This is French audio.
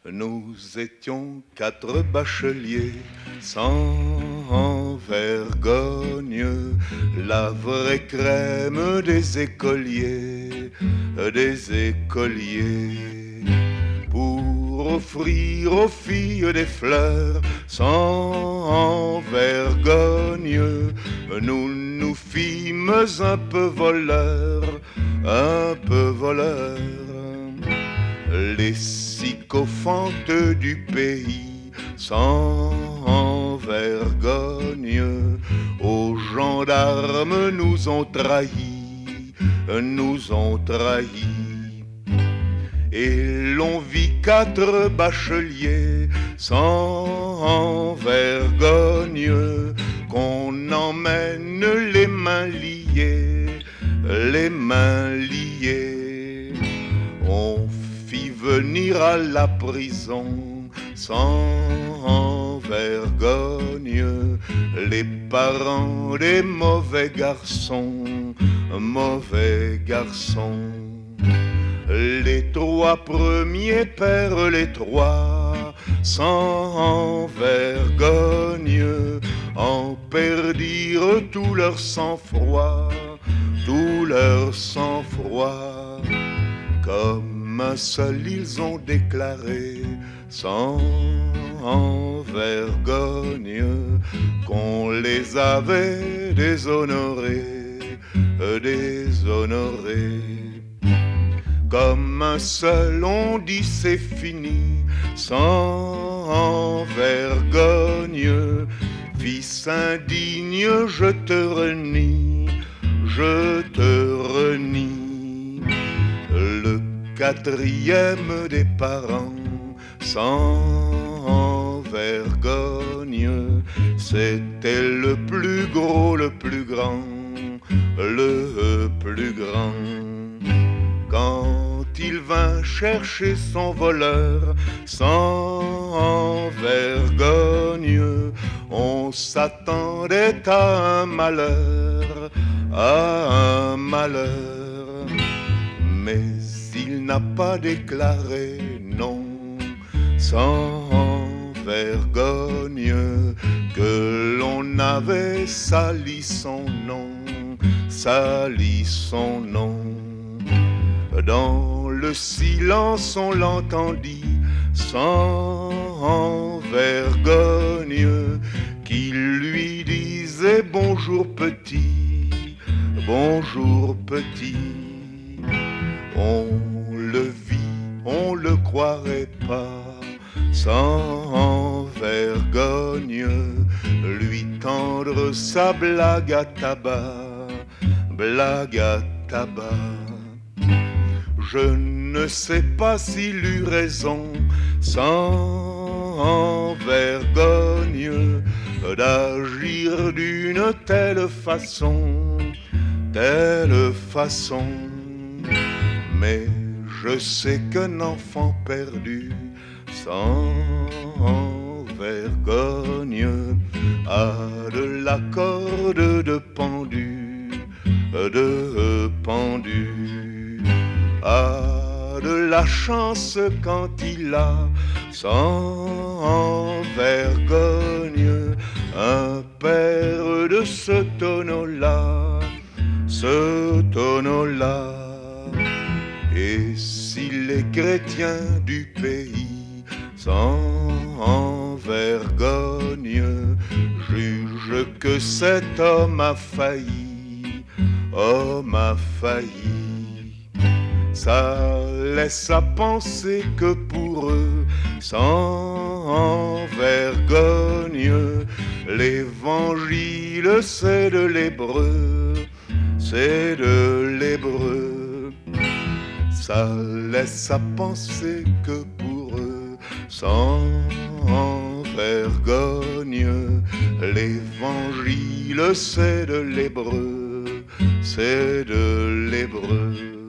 Nous étions quatre bacheliers sans vergogne, la vraie crème des écoliers, pour offrir aux filles des fleurs sans vergogne. Nous nous fîmes un peu voleurs, les sycophantes du pays sans vergogne. Aux gendarmes nous ont trahis, et l'on vit quatre bacheliers sans vergogne qu'on emmène les mains liées, On fit venir à la prison sans vergogne les parents des mauvais garçons. Les trois premiers pères, les trois sans vergogne, en perdirent tout leur sang-froid, Comme un seul ils ont déclaré sans vergogne qu'on les avait déshonorés. Comme un seul on dit c'est fini, sans vergogne, fils indigne, je te renie. Le quatrième des parents sans vergogne, c'était le plus gros, le plus grand. Quand il vint chercher son voleur sans vergogne, on s'attendait à un malheur, mais il n'a pas déclaré non, sans vergogne, que l'on avait sali son nom. Dans le silence on l'entendit sans vergogne qui lui disait bonjour petit. On le vit, on le croirait pas, sans vergogne lui tendre sa blague à tabac. Je ne sais pas s'il eut raison, sans vergogne, d'agir d'une telle façon, mais je sais qu'un enfant perdu, sans vergogne, a de la corde de pendu, a de la chance quand il a sans vergogne un père de ce tonneau-là. Et si les chrétiens du pays sans vergogne jugent que cet homme a failli, ça laisse à penser que pour eux, sans vergogne, l'évangile c'est de l'hébreu, Ça laisse à penser que pour eux, sans vergogne, l'évangile c'est de l'hébreu,